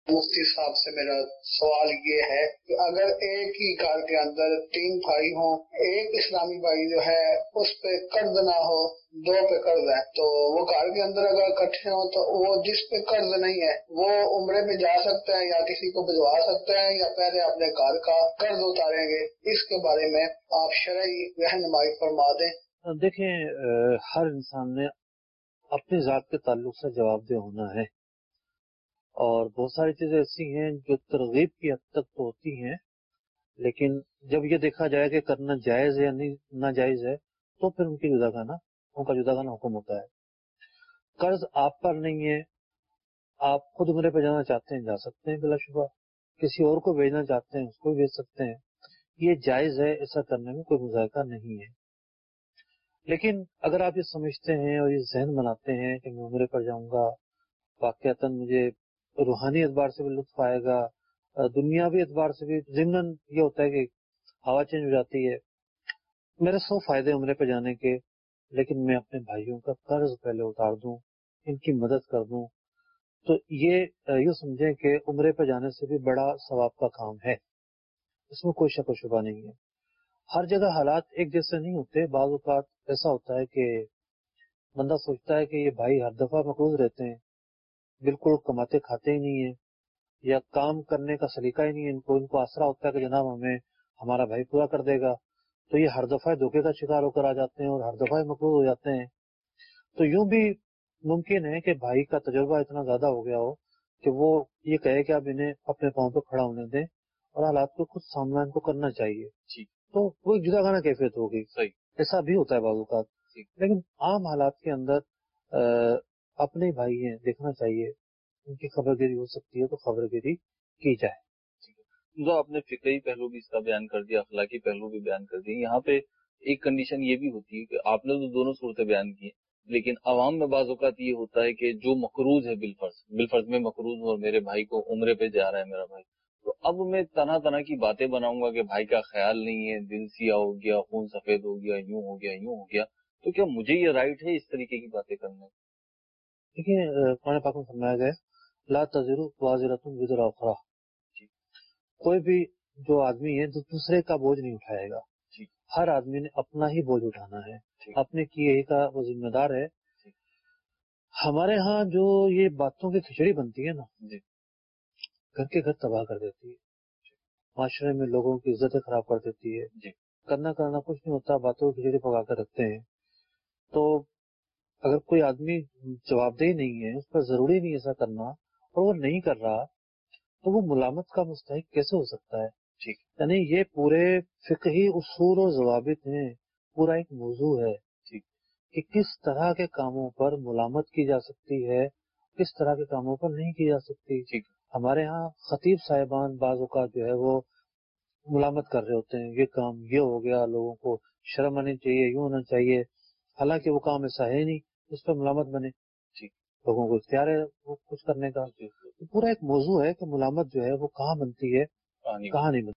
مفتی صاحب سے میرا سوال یہ ہے کہ اگر ایک ہی گھر کے اندر 3 بھائی ہوں، ایک اسلامی بھائی جو ہے اس پہ قرض نہ ہو، 2 پہ قرض ہے، تو وہ گھر کے اندر اگر اکٹھے ہوں تو وہ جس پہ قرض نہیں ہے وہ عمرے میں جا سکتا ہے یا کسی کو بھجوا سکتا ہے یا پہلے اپنے گھر کا قرض اتاریں گے؟ اس کے بارے میں آپ شرعی رہنمائی فرما دیں۔ دیکھیں، ہر انسان نے اپنی ذات کے تعلق سے جواب دہ ہونا ہے، اور بہت ساری چیزیں ایسی ہیں جو ترغیب کی حد تک تو ہوتی ہیں، لیکن جب یہ دیکھا جائے کہ کرنا جائز ہے یا نہیں ناجائز ہے تو پھر ان کا جدا گانا حکم ہوتا ہے۔ قرض آپ پر نہیں ہے، آپ خود عمرے پہ جانا چاہتے ہیں جا سکتے ہیں بلا شبہ، کسی اور کو بھیجنا چاہتے ہیں اس کو بھی بھیج سکتے ہیں، یہ جائز ہے، ایسا کرنے میں کوئی مذائقہ نہیں ہے۔ لیکن اگر آپ یہ سمجھتے ہیں اور یہ ذہن بناتے ہیں کہ میں عمرے پر جاؤں گا، واقعتاً مجھے روحانی اعتبار سے بھی لطف آئے گا، دنیاوی اعتبار سے بھی، ضمناً یہ ہوتا ہے کہ ہوا چینج ہو جاتی ہے، میرے 100 فائدے عمرے پہ جانے کے، لیکن میں اپنے بھائیوں کا قرض پہلے اتار دوں، ان کی مدد کر دوں، تو یہ سمجھیں کہ عمرے پہ جانے سے بھی بڑا ثواب کا کام ہے، اس میں کوئی شک و شبہ نہیں ہے۔ ہر جگہ حالات ایک جیسے نہیں ہوتے، بعض اوقات ایسا ہوتا ہے کہ بندہ سوچتا ہے کہ یہ بھائی ہر دفعہ مقروض رہتے ہیں، بالکل کماتے کھاتے ہی نہیں ہیں، یا کام کرنے کا سلیقہ ہی نہیں ہے، ان کو آسرا ہوتا ہے کہ جناب ہمیں ہمارا بھائی پورا کر دے گا، تو یہ ہر دفعہ دھوکے کا شکار ہو کر آ جاتے ہیں اور ہر دفعہ مقروض ہو جاتے ہیں۔ تو یوں بھی ممکن ہے کہ بھائی کا تجربہ اتنا زیادہ ہو گیا ہو کہ وہ یہ کہے کہ اب انہیں اپنے پاؤں پہ کھڑا ہونے دیں اور حالات کو خود سامنا ان کو کرنا چاہیے، تو وہ ایک جدا گانا کیفیت ہوگی۔ صحیح، ایسا بھی ہوتا ہے بعض اوقات، لیکن عام حالات کے اندر اپنے بھائی ہیں، دیکھنا چاہیے، ان کی خبر گیری ہو سکتی ہے تو خبر گیری کی جائے۔ جو آپ نے فقہی پہلو بھی اس کا بیان کر دیا، اخلاقی پہلو بھی بیان کر دیا، یہاں پہ ایک کنڈیشن یہ بھی ہوتی ہے کہ آپ نے تو دونوں صورتیں بیان کی ہیں، لیکن عوام میں بعض اوقات یہ ہوتا ہے کہ جو مقروض ہے بالفرض میں مقروض ہوں اور میرے بھائی کو عمرے پہ جا رہا ہے میرا بھائی، تو اب میں طرح کی باتیں بناؤں گا کہ بھائی کا خیال نہیں ہے، دل سیاہ ہو گیا، خون سفید ہو گیا، یوں ہو گیا، تو کیا مجھے یہ رائٹ ہے اس طریقے کی باتیں کرنے؟ دیکھیے، قرآن پاک میں فرمایا گیا لا تزر وازرۃ وزر اخرى، کوئی بھی جو آدمی ہے جو دوسرے کا بوجھ نہیں اٹھائے گا، ہر آدمی نے اپنا ہی بوجھ اٹھانا ہے، اپنے کیے کا وہ ذمہ دار ہے۔ ہمارے ہاں جو یہ باتوں کی کھچڑی بنتی ہے نا، گھر کے گھر تباہ کر دیتی ہے، معاشرے میں لوگوں کی عزتیں خراب کر دیتی ہے، کرنا کچھ نہیں ہوتا، باتوں کی کھچڑی پکا کر رکھتے ہیں۔ تو اگر کوئی آدمی جواب دہ نہیں ہے، اس پر ضروری نہیں ایسا کرنا، اور وہ نہیں کر رہا، تو وہ ملامت کا مستحق کیسے ہو سکتا ہے؟ یعنی یہ پورے فقہی اصول و ضوابط ہیں، پورا ایک موضوع ہے کہ کس طرح کے کاموں پر ملامت کی جا سکتی ہے، کس طرح کے کاموں پر نہیں کی جا سکتی۔ ہمارے ہاں خطیب صاحبان بعض اوقات جو ہے وہ ملامت کر رہے ہوتے ہیں، یہ کام یہ ہو گیا، لوگوں کو شرم آنی چاہیے، یوں ہونا چاہیے، حالانکہ وہ کام ایسا ہے نہیں، اس پر ملامت بنے، لوگوں کو اختیار ہے وہ کچھ کرنے کا۔ پورا ایک موضوع ہے کہ ملامت جو ہے وہ کہاں بنتی ہے، کہاں نہیں بنتی۔